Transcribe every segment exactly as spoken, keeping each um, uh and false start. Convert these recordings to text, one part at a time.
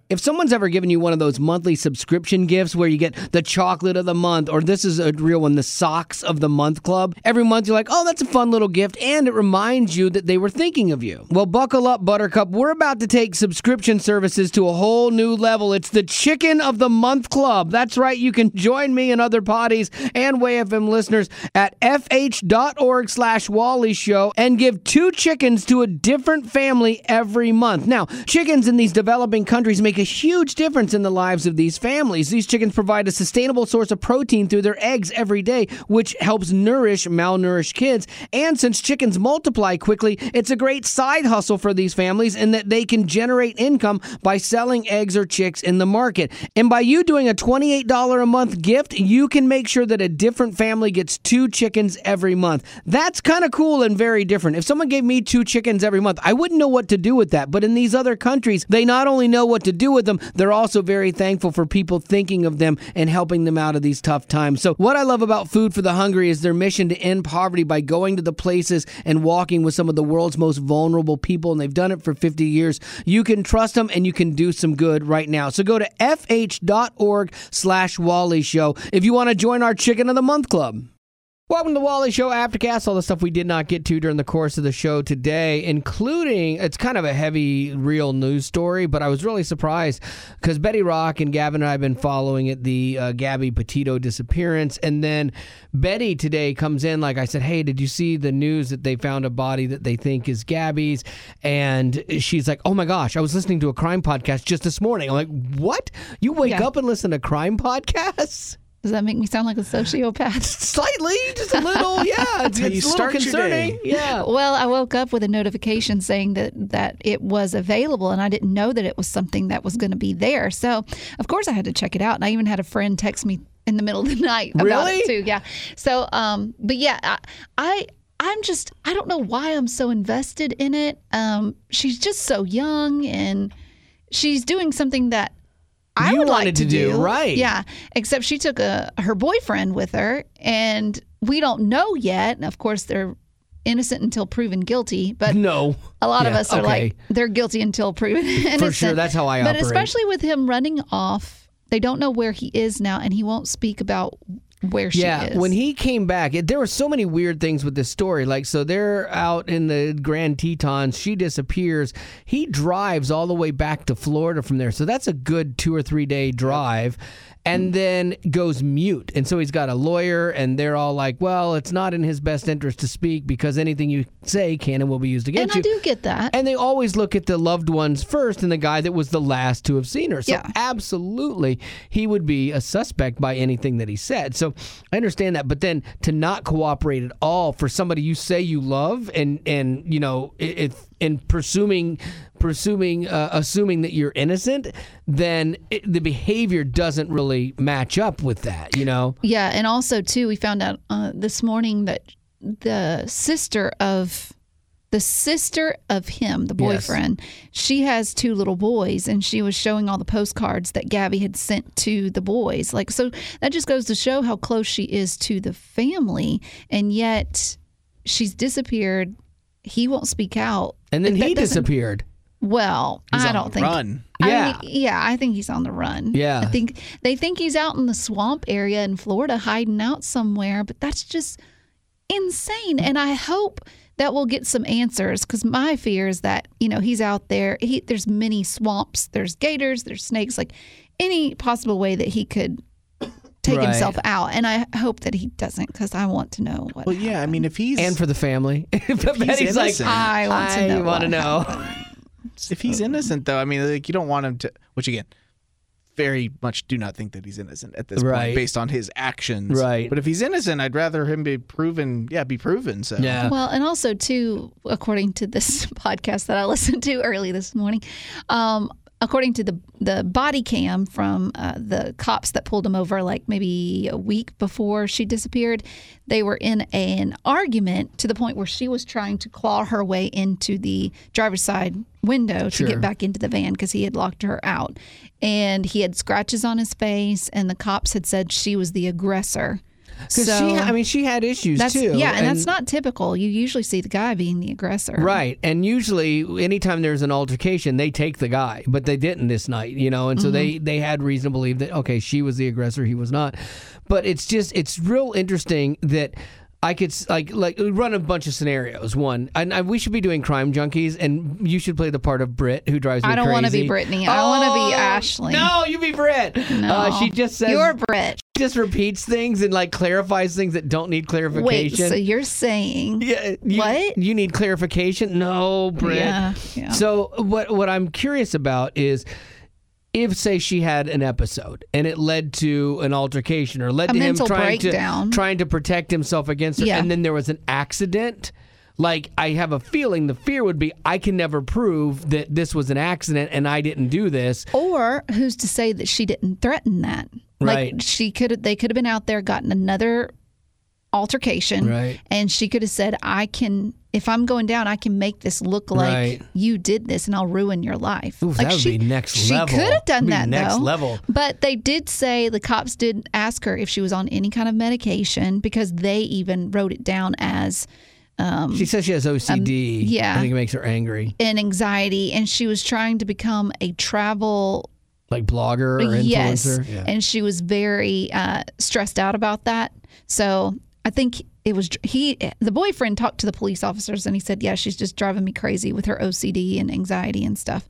If someone's ever given you one of those monthly subscription gifts where you get the chocolate of the month, or this is a real one, the socks of the month club, every month you're like, oh, that's a fun little gift, and it reminds you that they were thinking of you. Well, buckle up, Buttercup. We're about to take subscription services to a whole new level. It's the Chicken of the Month Club. That's right. You can join me and other potties and W A F M listeners at fh.org slash Wally Show and give two chickens to a different family every month. Now, chickens in these developing countries make a huge difference in the lives of these families. These chickens provide a sustainable source of protein through their eggs every day, which helps nourish malnourished kids. And since chickens multiply quickly, it's a great side hustle for these families in that they can generate income by selling eggs or chicks in the market. And by you doing a twenty-eight dollars a month gift, you can make sure that a different family gets two chickens every month. That's kind of cool and very different. If someone gave me two chickens every month, I wouldn't know what to do with that. But in these other countries, they not only know what to do with them, they're also very thankful for people thinking of them and helping them out of these tough times. So what I love about Food for the Hungry is their mission to end poverty by going to the places and walking with some of the world's most vulnerable people, and they've done it for fifty years. You can trust them, and you can do some good right now. So go to fh.org slash Wally Show if you want to join our Chicken of the Month Club. Welcome to the Wally Show Aftercast, all the stuff we did not get to during the course of the show today, including, it's kind of a heavy, real news story, but I was really surprised because Betty Rock and Gavin and I have been following it, the uh, Gabby Petito disappearance, and then Betty today comes in, like I said, hey, did you see the news that they found a body that they think is Gabby's? And she's like, oh my gosh, I was listening to a crime podcast just this morning. I'm like, what? You wake Yeah. up and listen to crime podcasts? Does that make me sound like a sociopath? Slightly, just a little, yeah. It's, how it's you a little start your concerning. day. Yeah. Well, I woke up with a notification saying that, that it was available, and I didn't know that it was something that was going to be there. So, of course, I had to check it out. And I even had a friend text me in the middle of the night about Really? it, too. Yeah. So, um, but yeah, I, I, I'm just, I don't know why I'm so invested in it. Um, she's just so young, and she's doing something that I You would wanted like to to do, do, right. Yeah, except she took a her boyfriend with her, and we don't know yet. And of course, they're innocent until proven guilty. But No. a lot Yeah, of us are okay. like, they're guilty until proven innocent. For sure, that's how I but operate. especially with him running off, they don't know where he is now, and he won't speak about where she Yeah, is. when he came back, it, there were so many weird things with this story. Like, so they're out in the Grand Tetons. She disappears. He drives all the way back to Florida from there. So that's a good two or three day drive. And then goes mute. And so he's got a lawyer, and they're all like, well, it's not in his best interest to speak because anything you say can and will be used and against I you. do get that. And they always look at the loved ones first and the guy that was the last to have seen her. So Yeah. absolutely, he would be a suspect by anything that he said. So I understand that. But then to not cooperate at all for somebody you say you love and, and you know, it, it, and pursuing, pursuing, uh, assuming that you're innocent, then it, the behavior doesn't really match up with that, you know? Yeah, and also too, we found out uh, this morning that the sister of the sister of him, the Yes. boyfriend, she has two little boys, and she was showing all the postcards that Gabby had sent to the boys. Like, so that just goes to show how close she is to the family, and yet she's disappeared. He won't speak out, And then That he doesn't- disappeared. Well, He's I on don't the think. run. I Yeah. mean, yeah, I think he's on the run. Yeah. I think they think he's out in the swamp area in Florida hiding out somewhere, but that's just insane. And I hope that we'll get some answers, because my fear is that, you know, he's out there. He, there's many swamps, there's gators, there's snakes, like any possible way that he could take Right. himself out. And I hope that he doesn't, because I want to know what Well, yeah, I happened. mean, if he's And for the family. But Betty's like, innocent. I want to I know. want to what know. happened. if he's innocent, though, I mean, like, you don't want him to. Which again, very much do not think that he's innocent at this Right. point, based on his actions. Right. But if he's innocent, I'd rather him be proven. Yeah, be proven. So Yeah. Well, and also too, according to this podcast that I listened to early this morning, um, according to the the body cam from uh, the cops that pulled him over, like maybe a week before she disappeared, they were in an argument to the point where she was trying to claw her way into the driver's side window Sure. to get back into the van because he had locked her out, and he had scratches on his face, and the cops had said she was the aggressor. Because So she, I mean, she had issues that's too. yeah, and, that's not typical. You usually see the guy being the aggressor, Right. And usually anytime there's an altercation, they take the guy, but they didn't this night, you know, and so mm-hmm. they, they had reason to believe that, okay, she was the aggressor, he was not. But it's just, it's real interesting that I could like like run a bunch of scenarios. One, and I, we should be doing Crime Junkies, and you should play the part of Britt, who drives me I don't crazy. want to be Brittany. I oh, want to be Ashley. No, you be Britt. No, uh, she just says you're Britt. She just repeats things and like clarifies things that don't need clarification. Wait, so you're saying yeah, you, what? You need clarification? No, Britt. Yeah, yeah. So what what I'm curious about is, if, say, she had an episode and it led to an altercation or led a to him trying breakdown. to trying to protect himself against her, yeah. and then there was an accident, like, I have a feeling the fear would be, I can never prove that this was an accident and I didn't do this. Or who's to say that she didn't threaten that? Right. Like, she could they could have been out there, gotten another altercation, right. and she could have said, I can, if I'm going down, I can make this look like right. you did this and I'll ruin your life. Ooh, like that would she, be next she level. She could have done that, next though. level. But they did say, the cops did ask her if she was on any kind of medication, because they even wrote it down as... Um, she says she has O C D. Um, yeah. I think it makes her angry. And anxiety, and she was trying to become a travel... Like blogger or yes. influencer? Yeah. And she was very uh, stressed out about that. So I think it was he. The boyfriend talked to the police officers and he said, "Yeah, she's just driving me crazy with her O C D and anxiety and stuff."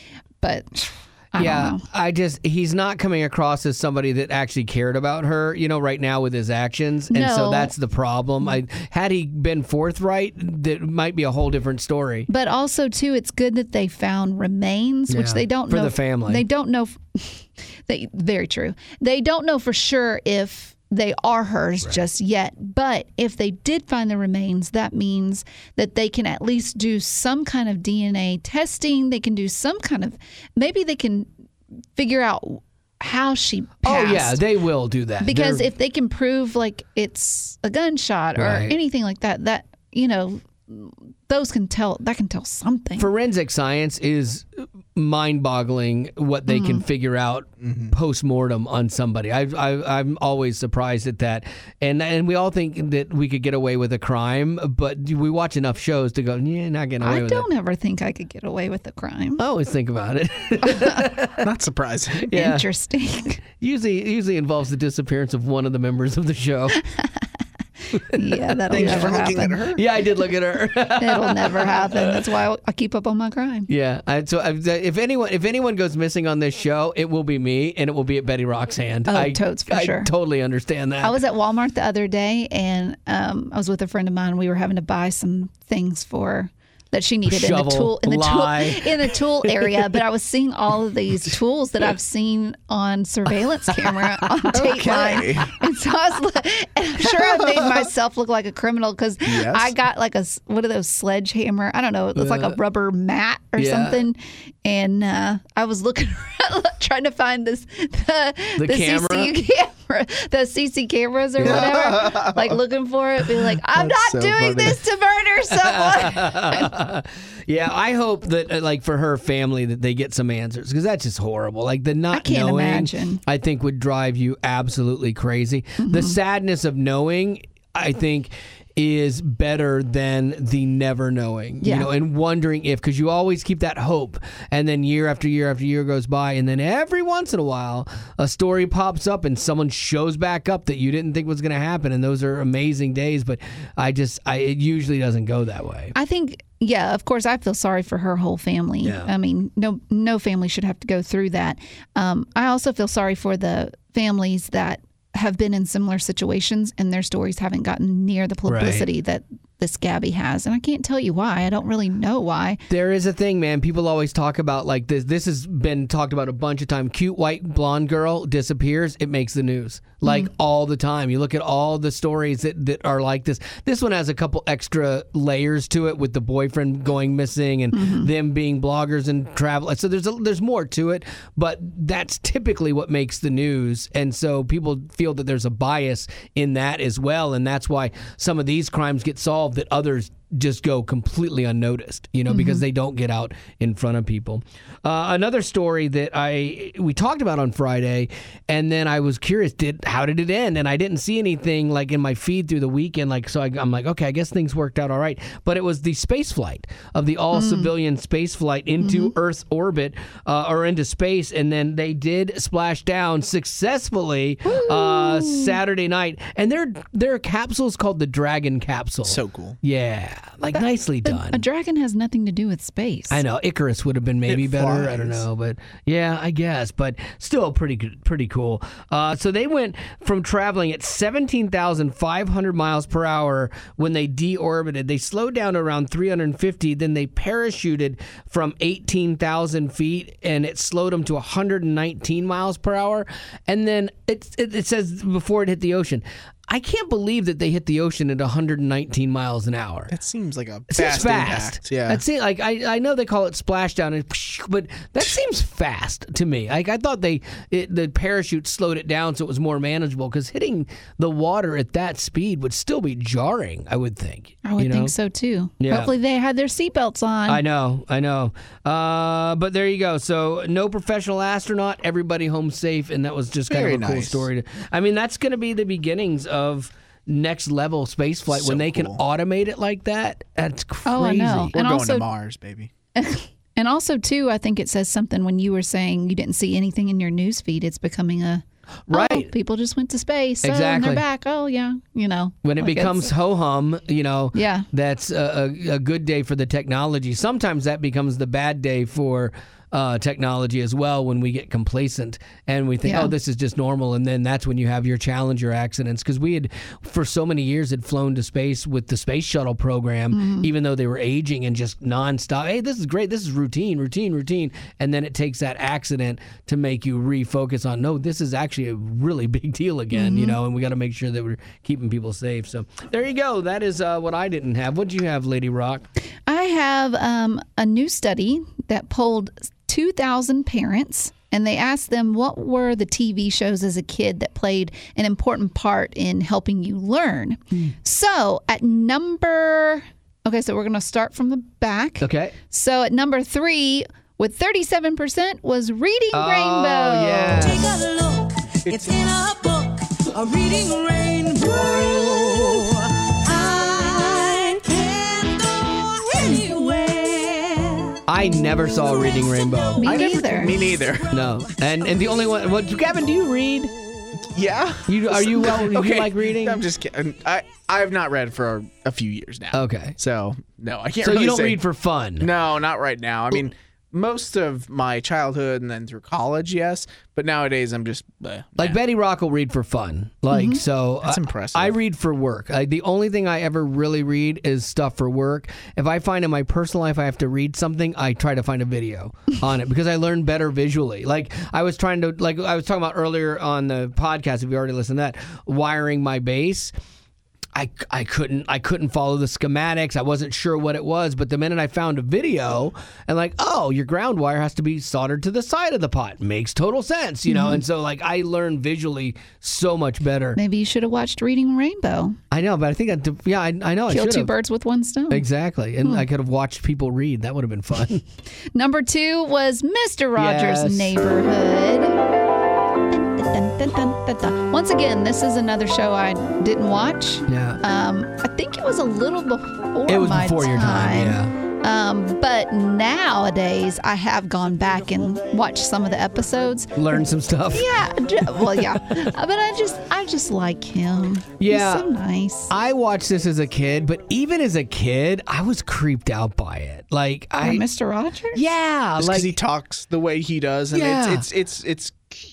But I yeah, don't know. I just he's not coming across as somebody that actually cared about her, you know, right now with his actions, and no. so that's the problem. I had he been forthright, that might be a whole different story. But also too, it's good that they found remains, yeah, which they don't for know the family. They don't know. They very true. They don't know for sure if they are hers right. just yet. But if they did find the remains, that means that they can at least do some kind of D N A testing. They can do some kind of, maybe they can figure out how she passed. Oh, yeah, they will do that. Because They're... if they can prove like it's a gunshot or right. anything like that, that, you know, those can tell, that can tell something. Forensic science is mind-boggling what they mm-hmm. can figure out mm-hmm. post-mortem on somebody. I, I, I'm always surprised at that. And and we all think that we could get away with a crime, but we watch enough shows to go, yeah, not getting away I with it. I don't ever think I could get away with a crime. I always think about it. Not surprising. Yeah. Interesting. Usually, usually involves the disappearance of one of the members of the show. Yeah, that'll Thanks never for looking happen. at her. Yeah, I did look at her. It'll never happen. That's why I keep up on my crime. Yeah. I, so I, if anyone if anyone goes missing on this show, it will be me, and it will be at Betty Rock's hand. Oh, I, totes for I sure. totally understand that. I was at Walmart the other day, and um, I was with a friend of mine. We were having to buy some things for that she needed Shovel, in the tool in the lie. tool in the tool area. But I was seeing all of these tools that I've seen on surveillance camera on Dateline, Okay. and so I was, like, and I'm sure I made myself look like a criminal because Yes. I got like a what are those sledgehammer? I don't know. It looks like a rubber mat or yeah. something, and uh, I was looking around trying to find this the, The camera? C C camera, the C C cameras or whatever, like looking for it, being like, I'm That's not so doing funny. this to murder someone. Yeah, I hope that, uh, like, for her family, that they get some answers, because that's just horrible. Like, the not I can't knowing, imagine. I think, would drive you absolutely crazy. Mm-hmm. The sadness of knowing, I think, is better than the never knowing, Yeah. you know, and wondering if, because you always keep that hope, and then year after year after year goes by, and then every once in a while, a story pops up and someone shows back up that you didn't think was going to happen, and those are amazing days, but I just, I it usually doesn't go that way. I think, yeah, of course, I feel sorry for her whole family. Yeah. I mean, no, no family should have to go through that. Um, I also feel sorry for the families that have been in similar situations and their stories haven't gotten near the publicity Right. that this Gabby has. And I can't tell you why. I don't really know why. There is a thing, man. People always talk about, like, this. This has been talked about a bunch of times. Cute white blonde girl disappears. It makes the news, like, mm. all the time. You look at all the stories that, that are like this. This one has a couple extra layers to it, with the boyfriend going missing and mm-hmm. them being bloggers and travel. So there's a, there's more to it, but that's typically what makes the news. And so people feel that there's a bias in that as well, and that's why some of these crimes get solved that others just go completely unnoticed, you know, mm-hmm. because they don't get out in front of people. Uh, another story that I we talked about on Friday, and then I was curious, did how did it end? And I didn't see anything like in my feed through the weekend, like so. I, I'm like, okay, I guess things worked out all right. But it was the space flight of the all mm. civilian space flight into mm-hmm. Earth's orbit uh, or into space, and then they did splash down successfully uh, Saturday night, and their their capsule is called the Dragon capsule. So cool. Yeah. Like, that, nicely done. A, a dragon has nothing to do with space. I know. Icarus would have been maybe it better. flies. I don't know. But, yeah, I guess. But still pretty good, pretty cool. Uh, so they went from traveling at seventeen thousand five hundred miles per hour when they deorbited. They slowed down to around three hundred fifty. Then they parachuted from eighteen thousand feet, and it slowed them to one hundred nineteen miles per hour. And then it, it, it says before it hit the ocean. I can't believe that they hit the ocean at one hundred nineteen miles an hour. That seems like a it fast, seems fast. Impact. Yeah, that seems like I, I know they call it splashdown, and but that seems fast to me. Like I thought they it, the parachute slowed it down so it was more manageable, because hitting the water at that speed would still be jarring. I would think. I would you know? think so too. Yeah. Hopefully they had their seatbelts on. I know, I know. Uh, but there you go. So no professional astronaut, everybody home safe, and that was just kind Very of a cool nice. story. To, I mean, that's going to be the beginnings of next level space flight So when they cool. can automate it like that. That's crazy. Oh, I know. We're and going also, to Mars, baby. And also, too, I think it says something when you were saying you didn't see anything in your news feed. It's becoming a Right. Oh, people just went to space. Oh, and Exactly. they're back. Oh, yeah. You know. When it like becomes it's- ho hum, you know, Yeah. that's a, a, a good day for the technology. Sometimes that becomes the bad day for uh, technology as well, when we get complacent and we think, Yeah. oh, this is just normal. And then that's when you have your Challenger accidents. Because we had, for so many years, had flown to space with the space shuttle program, Mm-hmm. even though they were aging and just nonstop. Hey, this is great. This is routine, routine, routine. And then it takes that accident to make you refocus on, no, this is actually a really big deal again, Mm-hmm. you know, and we got to make sure that we're keeping people safe. So there you go. That is uh, what I didn't have. What do you have, Lady Rock? I have um, a new study that polled two thousand parents, and they asked them what were the T V shows as a kid that played an important part in helping you learn. Hmm. So at number, okay, so we're going to start from the back. Okay. So at number three, with thirty-seven percent, was Reading Oh, Rainbow. yeah. Take a look, it's in a book, a reading rainbow. I can go anywhere. I never saw Reading Rainbow. Me I never- neither. Me neither. No. And and the only one, what, Gavin, do you read? Yeah. You Are you, well, do okay. you like reading? I'm just kidding. I I have not read for a, a few years now. Okay. So no, I can't. So really you don't say- read for fun? No, not right now. I mean, most of my childhood and then through college, yes. But nowadays, I'm just uh, Like nah. Betty Rock will read for fun. Like so, That's I- impressive. I read for work. I, the only thing I ever really read is stuff for work. If I find in my personal life I have to read something, I try to find a video on it because I learn better visually. Like I was trying to, like I was talking about earlier on the podcast. If you already listened to that, wiring my bass. I, I couldn't I couldn't follow the schematics. I wasn't sure what it was, but the minute I found a video and like, oh, your ground wire has to be soldered to the side of the pot. Makes total sense, you know? And so like I learned visually so much better. Maybe you should have watched Reading Rainbow. I know, but I think I yeah, I, I know I Kill should two have. birds with one stone. Exactly. And I could have watched people read. That would have been fun. Number two was Mister Rogers' Yes. Neighborhood. Dun, dun, dun, dun, dun. Once again, this is another show I didn't watch. Yeah. Um, I think it was a little before It was my before your time, yeah. Um, but nowadays, I have gone back and watched some of the episodes. Learn some stuff. Yeah, ju- well, yeah, Uh, but I just, I just like him. Yeah. He's so nice. I watched this as a kid, but even as a kid, I was creeped out by it. Like Or I Mister Rogers. Yeah, Just like because he talks the way he does, and Yeah. it's it's it's it's,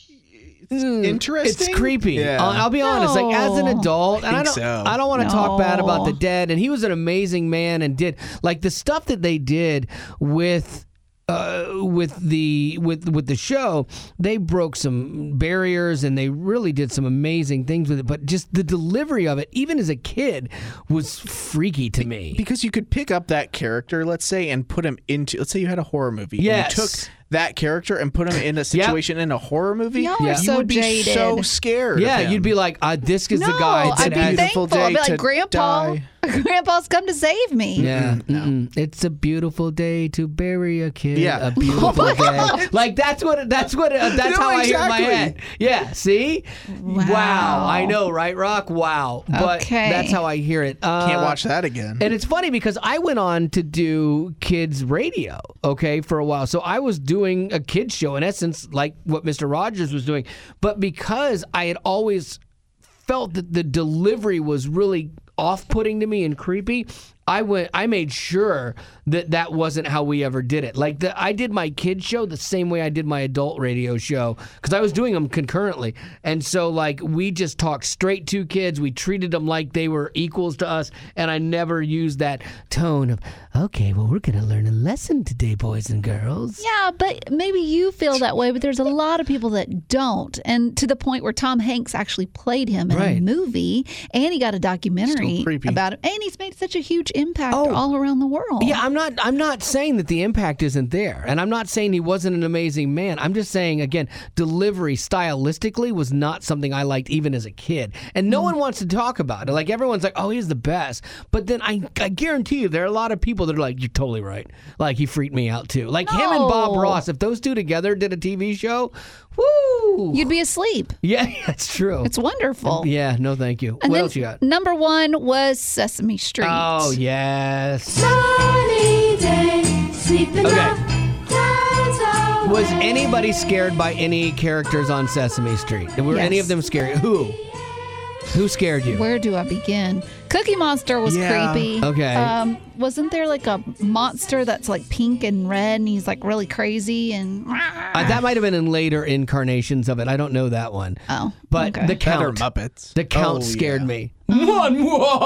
it's Mm, interesting. It's creepy. Yeah. I'll, I'll be honest. Like as an No. adult, and I think don't, so. I don't want to talk bad about No. the dead. And he was an amazing man, and did like the stuff that they did with. Uh, with the with with the show, they broke some barriers and they really did some amazing things with it. But just the delivery of it, even as a kid, was freaky to me. because you could pick up that character, let's say, and put him into. Let's say you had a horror movie. Yes. And you took that character and put him in a situation in a horror movie. Y'all are you so would be jaded. so scared. Yeah, of him. you'd be like, uh, this is the No, guy that I'd be has. thankful. Beautiful I'd be day like, to Grandpa, die. Grandpa's come to save me. Yeah, mm-mm. It's a beautiful day to bury a kid. Yeah. A beautiful day. Like that's what that's what uh, that's No, how I hear it in my exactly. head. Yeah. See? Wow. I know, right, Rock? Wow. But Okay. that's how I hear it. Uh, Can't watch that again. And it's funny because I went on to do kids radio, okay, for a while. So I was doing a kids show in essence, like what Mister Rogers was doing. But because I had always felt that the delivery was really off-putting to me and creepy, I went. I made sure that that wasn't how we ever did it. Like the, I did my kids show the same way I did my adult radio show because I was doing them concurrently, and so like we just talked straight to kids. We treated them like they were equals to us, and I never used that tone of, okay, well we're gonna learn a lesson today, boys and girls. Yeah, but maybe you feel that way, but there's a lot of people that don't. And to the point where Tom Hanks actually played him in Right. a movie, and he got a documentary Still creepy. about him, and he's made such a huge impact Oh. all around the world. Yeah, I'm not. I'm not saying that the impact isn't there, and I'm not saying he wasn't an amazing man. I'm just saying again, delivery stylistically was not something I liked even as a kid, and no one wants to talk about it. Like everyone's like, "Oh, he's the best," but then I, I guarantee you, there are a lot of people that are like, "You're totally right." Like he freaked me out too. Like him and Bob No. Ross, if those two together did a T V show, woo! You'd be asleep. Yeah, that's true. It's wonderful. Yeah, no, thank you. And what then else you got? number one was Sesame Street. Oh yes. Sunny day, sleeping Okay. up, clouds away. Was anybody scared by any characters on Sesame Street? Were any Yes. of them scary? Who? Who scared you? Where do I begin? Cookie Monster was Yeah. creepy. Okay. Um, wasn't there like a monster that's like pink and red and he's like really crazy and Uh, that might have been in later incarnations of it. I don't know that one. oh, But okay. the Better count, Muppets. the count Oh, scared yeah. me. One,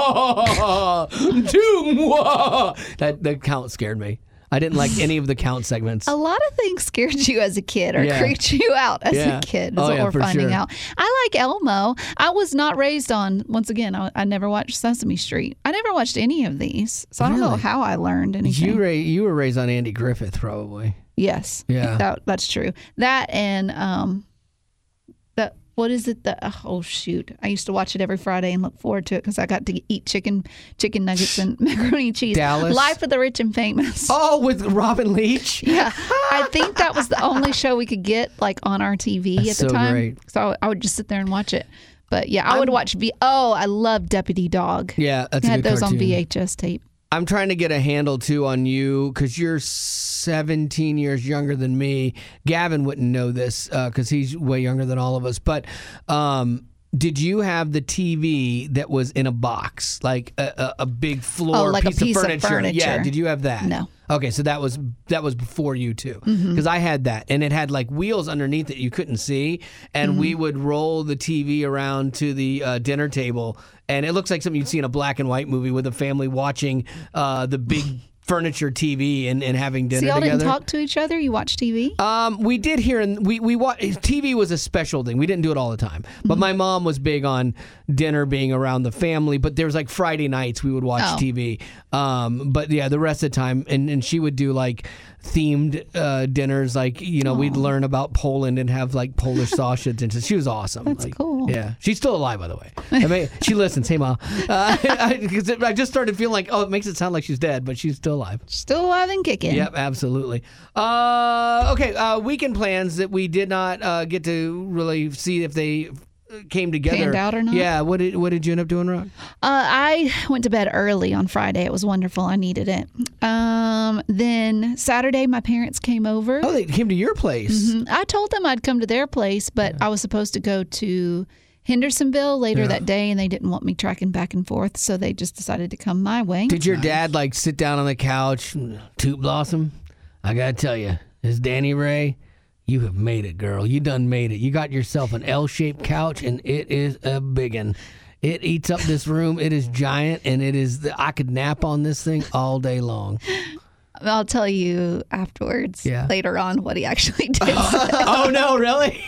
mwah, two, mwah. That the count scared me. I didn't like any of the count segments. A lot of things scared you as a kid or Yeah. creeped you out as Yeah. a kid, is Oh, what yeah, we're for finding sure. out. I like Elmo. I was not raised on, once again, I, I never watched Sesame Street. I never watched any of these. So I don't know Really? how I learned anything. You ra- you were raised on Andy Griffith, probably. Yes. Yeah. That, that's true. That and um, that what is it? The oh shoot! I used to watch it every Friday and look forward to it because I got to eat chicken chicken nuggets and macaroni and cheese. Dallas? Life of the Rich and Famous. Oh, with Robin Leach. Yeah, I think that was the only show we could get like on our T V That's at the so time. great. So I would just sit there and watch it. But yeah, I would watch V. Oh, I love Deputy Dog. Yeah, that's I a had good those on cartoon. V H S tape. I'm trying to get a handle too on you because you're seventeen years younger than me. Gavin wouldn't know this because he's way younger than all of us. But um, did you have the T V that was in a box, like a, a, a big floor Oh, like a piece, piece of, of furniture? furniture. Yeah, did you have that? No. Okay, so that was that was before you too, because Mm-hmm. I had that, and it had like wheels underneath that you couldn't see, and Mm-hmm. we would roll the T V around to the uh, dinner table, and it looks like something you'd see in a black and white movie with a family watching uh, the big furniture T V and, and having dinner So y'all together. didn't talk to each other? You watch T V? Um, we did here, and we we wa- T V was a special thing. We didn't do it all the time, but Mm-hmm. my mom was big on dinner being around the family. But there was like Friday nights we would watch Oh. T V. Um, but yeah, the rest of the time, and, and she would do like themed uh, dinners. Like you know, we'd learn about Poland and have like Polish sausage, and she was awesome. That's Like, cool. Yeah, she's still alive, by the way. I mean, she listens. Hey, mom, because I, I just started feeling like, oh, it makes it sound like she's dead, but she's still alive. Still alive and kicking. Yep, absolutely. Uh, okay, uh, weekend plans that we did not uh, get to really see if they came together. Panned out or not? Yeah. What did What did you end up doing, Rock? Uh, I went to bed early on Friday. It was wonderful. I needed it. Um, then Saturday, my parents came over. Oh, they came to your place. Mhm. I told them I'd come to their place, but I was supposed to go to Hendersonville later that day, and they didn't want me tracking back and forth, so they just decided to come my way. Did your dad like sit down on the couch, toot blossom? I gotta tell you, this Danny Ray. You have made it, girl. You done made it. You got yourself an L-shaped couch, and it is a biggin'. It eats up this room. It is giant, and it is. The, I could nap on this thing all day long. I'll tell you afterwards, Yeah. later on, what he actually did. Oh no, really?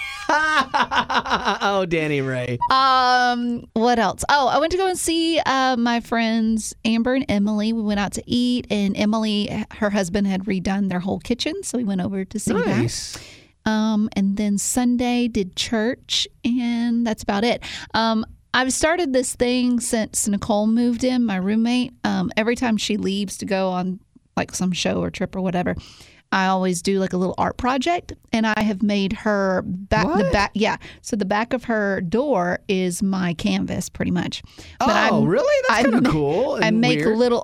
Oh, Danny Ray. Um, what else? Oh, I went to go and see uh, my friends Amber and Emily. We went out to eat, and Emily, her husband, had redone their whole kitchen, so we went over to see Nice. that. Um, and then Sunday did church, and that's about it. Um, I've started this thing since Nicole moved in, my roommate. Um, every time she leaves to go on like some show or trip or whatever, I always do like a little art project, and I have made her back the What? back. Yeah, so the back of her door is my canvas, pretty much. Oh, I'm- really? That's I kind of ma- cool. I and make weird. little,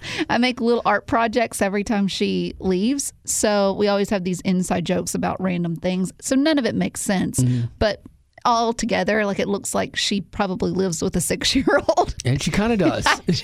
I make little art projects every time she leaves. So we always have these inside jokes about random things. So none of it makes sense, Mm-hmm. but all together, like it looks like she probably lives with a six-year-old. And she kind of does.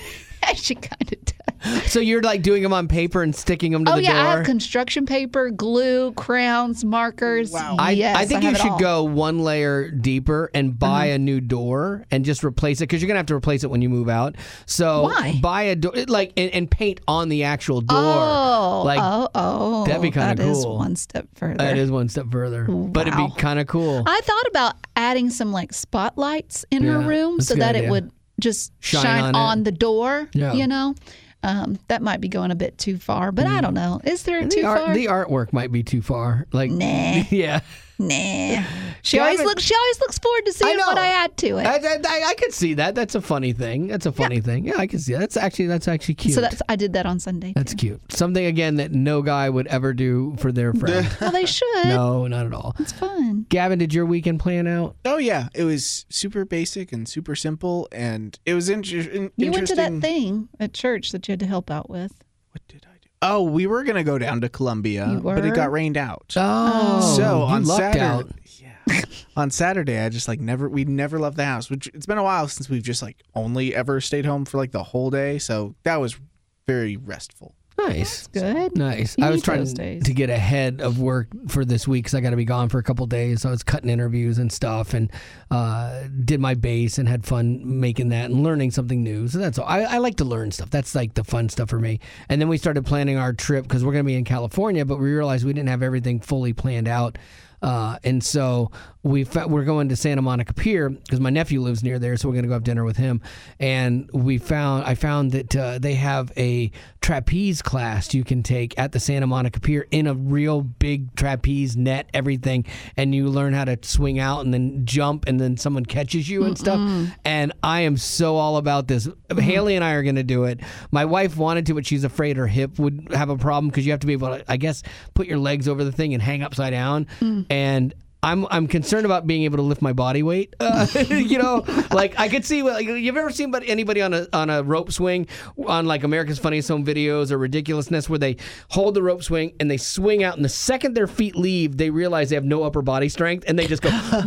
She kind of does. So you're like doing them on paper and sticking them to Oh the yeah, I door? have construction paper, glue, crowns, markers. Wow. I, Yes, I think have you it should all. go one layer deeper and buy a new door and just replace it because you're gonna have to replace it when you move out. So Why? buy a door like and, and paint on the actual door. Oh, like oh, oh. that'd be kinda That is cool. one step further. that is one step further, but it'd Wow. be kind of cool. I thought about adding some like spotlights in her Yeah, room that's so a good that idea. it would just Shine shine, on on, it. the door. Yeah. You know, um, that might be going a bit too far, but I don't know. Is there And too the, art, far? the artwork might be too far. Like, Nah. yeah. Nah. She Yeah, I always haven't- looks. She always looks forward to seeing know. what I add to it. I, I, I, I could see that. That's a funny thing. That's a funny thing. Yeah, I can see that. That's actually that's actually cute. so that's I did that on Sunday. That's cute. Something again that no guy would ever do for their friend. Well, they should. No, not at all. It's fun. Gavin, did your weekend plan out? Oh yeah, it was super basic and super simple, and it was inter- in- You went to interesting. that thing at church that you had to help out with. What did I do? Oh, we were gonna go down to Columbia, You but it were? got rained out. Oh, so you on lucked Saturday, out. yeah, on Saturday, I just like never, we never left the house. Which it's been a while since we've just like only ever stayed home for like the whole day. So that was very restful. Nice. Good. Nice. You I was need trying those days. to get ahead of work for this week because I got to be gone for a couple days. So I was cutting interviews and stuff and uh, did my bass and had fun making that and learning something new. So that's all. I, I like to learn stuff. That's like the fun stuff for me. And then we started planning our trip because we're going to be in California, but we realized we didn't have everything fully planned out. Uh, and so we fa- we're going to Santa Monica Pier because my nephew lives near there, so we're going to go have dinner with him. And we found I found that uh, they have a trapeze class you can take at the Santa Monica Pier in a real big trapeze net, everything, and you learn how to swing out and then jump, and then someone catches you and stuff. And I am so all about this. Haley and I are going to do it. My wife wanted to, but she's afraid her hip would have a problem because you have to be able to, I guess, put your legs over the thing and hang upside down. And I'm I'm concerned about being able to lift my body weight. Uh, you know, like I could see. Like, you've ever seen but anybody on a on a rope swing on like America's Funniest Home Videos or Ridiculousness where they hold the rope swing and they swing out, and the second their feet leave, they realize they have no upper body strength, and they just go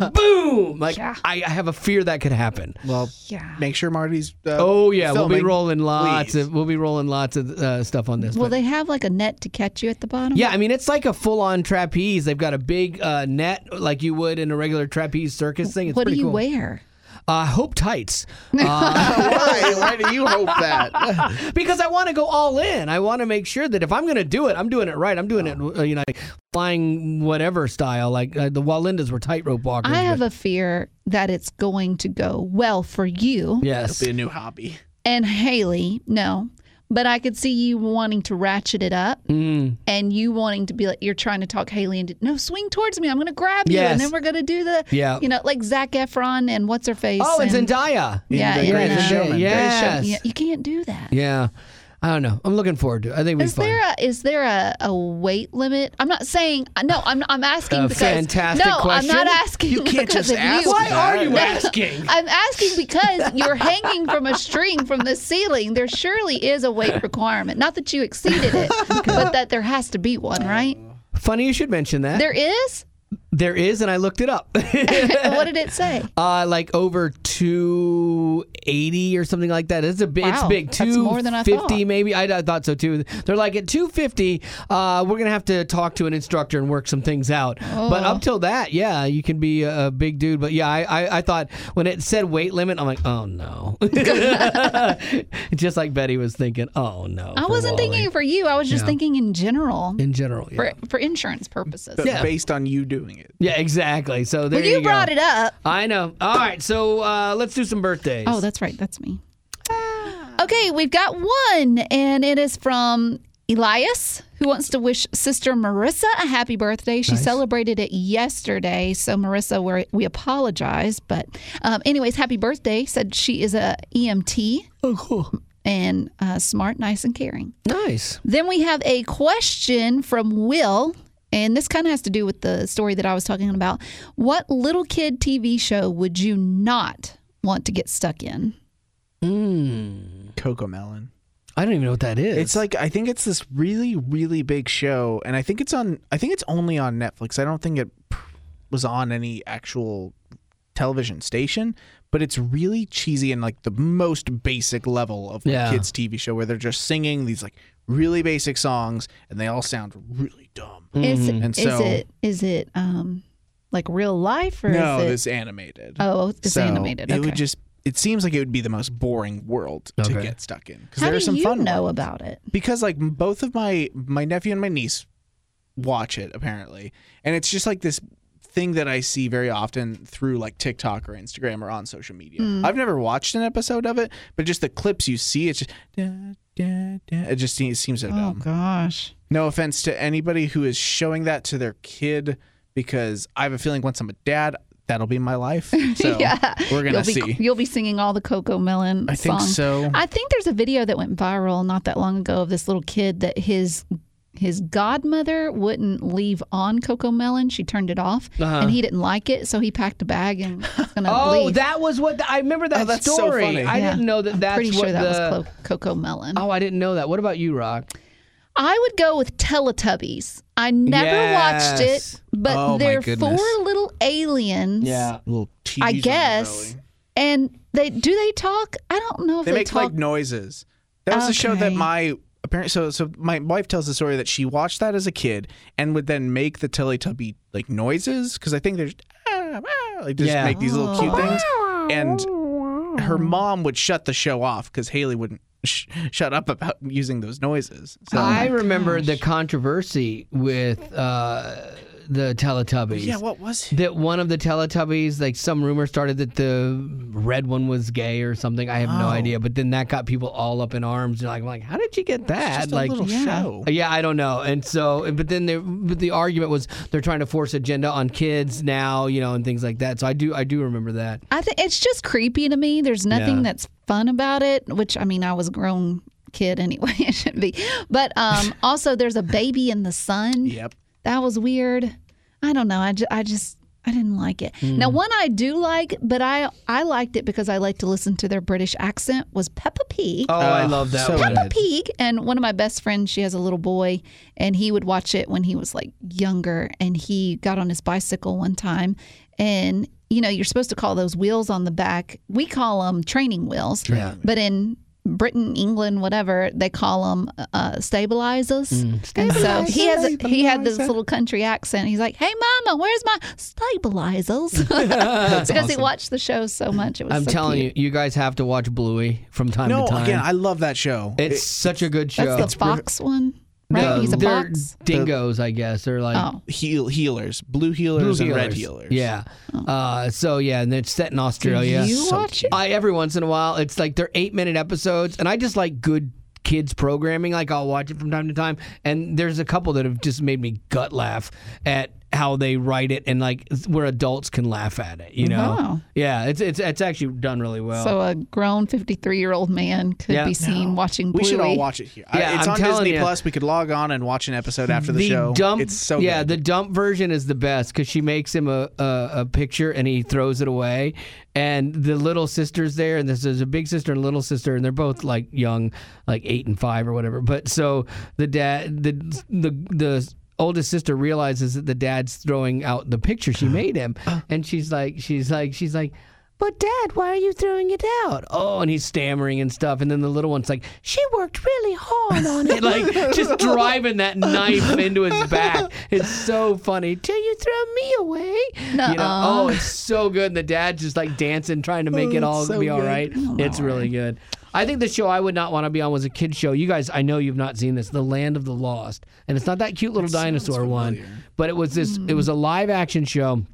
boom. Like Yeah. I, I have a fear that could happen. Well, Yeah. make sure Marty's. Uh, Oh yeah, we'll be filming, rolling lots please. of we'll be rolling lots of uh, stuff on this. Will but- they have like a net to catch you at the bottom? Yeah, I mean it's like a full-on trapeze. They've got a big uh, net like you would in a regular trapeze circus thing. It's What do pretty you cool. wear? Uh, hope tights. Uh, Why? Why do you hope that? because I want to go all in. I want to make sure that if I'm going to do it, I'm doing it right. I'm doing it, uh, you know, flying whatever style. Like uh, the Walindas were tightrope walkers. I have but- a fear that it's going to go well for you yes. It'll be a new hobby. and Haley. No, but I could see you wanting to ratchet it up Mm. and you wanting to be like, you're trying to talk Haley into, no, swing towards me. I'm going to grab you. Yes. And then we're going to do the, Yeah. you know, like Zac Efron and what's her face. Oh, and and, Zendaya. Yeah, The in, Greatest uh, Showman. Greatest Yes. Showman. Yeah, you can't do that. Yeah. I don't know. I'm looking forward to it. I think we'll be Is fun. there a is there a, a weight limit? I'm not saying no. I'm I'm asking A because fantastic no, question. I'm not asking. You can't because just of ask you. Why are you No, asking? I'm asking because you're hanging from a string from the ceiling. There surely is a weight requirement. Not that you exceeded it, but that there has to be one, right? Funny you should mention that. There is. There is, and I looked it up. What did it say? Uh, like over two eighty or something like that. It's a big. It's Wow, big. that's two more than I fifty thought. maybe. I, I thought so too. They're like at two fifty. Uh, we're gonna have to talk to an instructor and work some things out. But Oh. up till that, yeah, you can be a, a big dude. But yeah, I, I I thought when it said weight limit, I'm like, oh no. Just like Betty was thinking, oh no. I for wasn't Wally. thinking for you. I was just Yeah. thinking in general in general. Yeah, for for insurance purposes. But Yeah. based on you doing it. yeah exactly. So there Well, you you brought go. it up. I know. All right, so uh, let's do some birthdays. Oh, that's right. That's me. Okay, we've got one, and it is from Elias. who wants to wish Sister Marissa a happy birthday. She Nice. celebrated it yesterday. So, Marissa, we're, we apologize. But um, anyways, happy birthday. Said she is a E M T. Oh, cool. And uh, smart, nice, and caring. Nice. Then we have a question from Will. And this kind of has to do with the story that I was talking about. What little kid T V show would you not want to get stuck in? Mm. Coco Melon. I don't even know what that is. It's like I think it's this really really big show, and I think it's on. I think it's only on Netflix. I don't think it was on any actual television station. But it's really cheesy and like the most basic level of Yeah. kids T V show where they're just singing these like really basic songs and they all sound really dumb. Is, And is so- it is it um like real life or No, is it? it's animated. Oh, it's So animated. It Okay. would just. It seems like it would be the most boring world to Okay. get stuck in because How there are do some you fun know ones. about it? Because like both of my my nephew and my niece watch it apparently, and it's just like this thing that I see very often through like TikTok or Instagram or on social media. Mm. I've never watched an episode of it, but just the clips you see, it's just da, da, da, it just seems, seems so Oh dumb. gosh. No offense to anybody who is showing that to their kid, because I have a feeling once I'm a dad, that'll be my life. So yeah. we're gonna you'll be, see. You'll be singing all the Coco Melon I think songs. so. I think there's a video that went viral not that long ago of this little kid that his his godmother wouldn't leave on Coco Melon. She turned it off, Uh-huh. and he didn't like it, so he packed a bag and was gonna Oh, leave. that was what the, I remember that Oh, that's so story. funny. I Yeah. didn't know that. I'm That's pretty what sure that the, was Clo- Coco Melon. Oh, I didn't know that. What about you, Rock? I would go with Teletubbies. I never watched Yes. it, but Oh, my they're goodness. four little aliens. Little T Vs I on the guess. belly. And they do they talk? I don't know if They they, make talk. like noises. That was a show that Okay. my apparently so so my wife tells the story that she watched that as a kid and would then make the Teletubby like noises because I think there's ah, ah, like just Yeah. make these little cute Oh. things, and her mom would shut the show off because Haley wouldn't sh- shut up about using those noises. So I remember gosh. the controversy with uh, the Teletubbies. yeah, what was it? That one of the Teletubbies, like some rumor started that the red one was gay or something. I have no Oh. idea. But then that got people all up in arms. And like, I'm like, how did you get that? Just a like, little yeah. show. yeah, I don't know. And so, but then there, but the argument was they're trying to force agenda on kids now, you know, and things like that. So I do, I do remember that. I think it's just creepy to me. There's nothing Yeah. that's fun about it. Which I mean, I was a grown kid anyway. It shouldn't be. But um, also, there's a baby in the sun. Yep. That was weird. I don't know. I, ju- I just I didn't like it. Now, one I do like, but I I liked it because I like to listen to their British accent, was Peppa Pig. Oh, I Uh, love that so one. Peppa Pig. And one of my best friends, she has a little boy, and he would watch it when he was like younger. And he got on his bicycle one time, and you know, you're supposed to call those wheels on the back. We call them training wheels, Yeah. but in Britain, England, whatever, they call them uh, stabilizers. And so he has a, he had this Stabilizer. little country accent. He's like, "Hey, Mama, where's my stabilizers?" Because he watched the show so much. It was I'm so telling cute. you, you guys have to watch Bluey from time No, to time. again, I love that show. it's It- such a good show. That's the fox one, right? The- He's a they're fox. dingoes, I guess. They're like Oh, heal healers, blue healers, blue and red healers. healers. Yeah. Uh, so yeah, and it's set in Australia. you So watch cute. it? I every once in a while, it's like they're eight minute episodes, and I just like good kids programming. Like I'll watch it from time to time, and there's a couple that have just made me gut laugh at how they write it, and like where adults can laugh at it. You know? Wow. Yeah, it's it's it's actually done really well. So a grown fifty-three year old man could Yeah. be seen watching We Bluey. should all watch it here. I- Yeah, it's I'm on telling Disney you. Plus. We could log on and watch an episode after the, show. Dump, It's so yeah, good. the dump version is the best because she makes him a, a a picture and he throws it away, and the little sister's there, and this is a big sister and a little sister, and they're both like young, like eight and five or whatever. But so the dad, the the the oldest sister realizes that the dad's throwing out the picture she made him, and she's like, she's like, she's like. But Dad, why are you throwing it out? Oh, and he's stammering and stuff. And then the little one's like, she worked really hard on it. Like, just driving that knife into his back. It's so funny. Till you throw me away. You know? Nuh-uh. Oh, it's so good. And the dad's just like dancing, trying to make it Oh, all it's so be all good. right. It's really good. I think the show I would not want to be on was a kid's show. You guys, I know you've not seen this, The Land of the Lost. And it's not that cute little dinosaur one, but it was this, it was a live action show.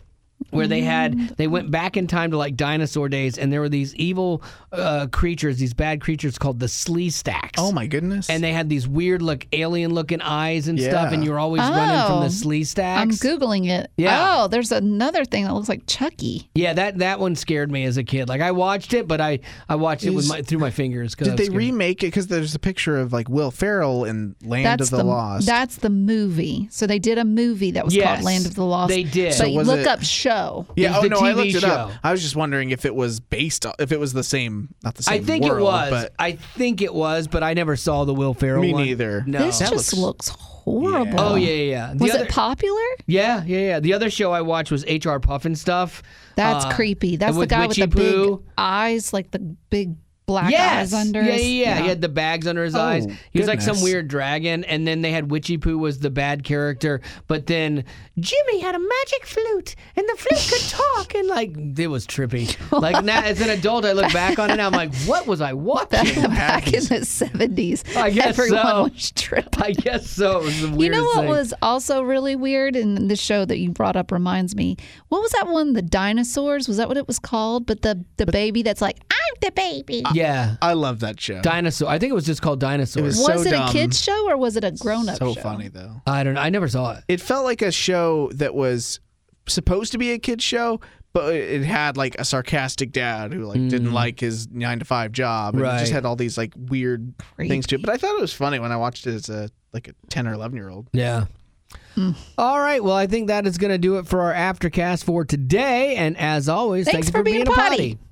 where they had they went back in time to like dinosaur days, and there were these evil uh, creatures, these bad creatures called the Sleestaks. Oh my goodness! And they had these weird, look alien looking eyes and Yeah. stuff, and you were always running from Oh. the Sleestaks. I'm Googling it. Yeah. Oh, there's another thing that looks like Chucky. Yeah, that, that one scared me as a kid. Like I watched it, but I, I watched it with Is- my, through my fingers. 'cause I Did was they scared. remake it? Because there's a picture of like Will Ferrell in Land That's of the, the Lost. That's the movie. So they did a movie that was Yes, called Land of the Lost. they did. But So you was look it- up show. yeah, It's oh the no, I T V looked it up. show. I was just wondering if it was based on, if it was the same, not the I same think world, it was. but I think it was, but I never saw the Will Ferrell Me one. neither. No. This That just looks- looks horrible. Oh yeah, yeah, yeah. The Was other, it popular? Yeah, yeah, yeah. The other show I watched was H R Puffin stuff. That's Uh, creepy. That's the with guy with Witchy the big Poo. eyes, like the big black Yes. eyes under yeah, his. yeah, yeah. He had the bags under his Oh, eyes. He was like some goodness. weird dragon, and then they had Witchy Poo was the bad character. But then Jimmy had a magic flute, and the flute could talk, and like it was trippy. Like now, as an adult, I look back on it, and I'm like, what was I watching? Back in the seventies, I guess everyone so. was tripping. I guess so. It was the You weirdest know what thing. was also really weird, and the show that you brought up reminds me. What was that one? The dinosaurs? Was that what it was called? But the the baby that's like, I'm the baby. Yeah, I love that show. dinosaur. I think it was just called Dinosaurs. was- was so it dumb. a kids show or was it a grown up so show? funny though. I don't know. I never saw it. It felt like a show that was supposed to be a kid's show, but it had like a sarcastic dad who like didn't like his nine to five job, and it Right. just had all these like weird things to it. But I thought it was funny when I watched it as a like a ten or eleven year old. Yeah. All right. Well, I think that is going to do it for our Aftercast for today. And as always, Thanks thank you for for being being a potty. potty.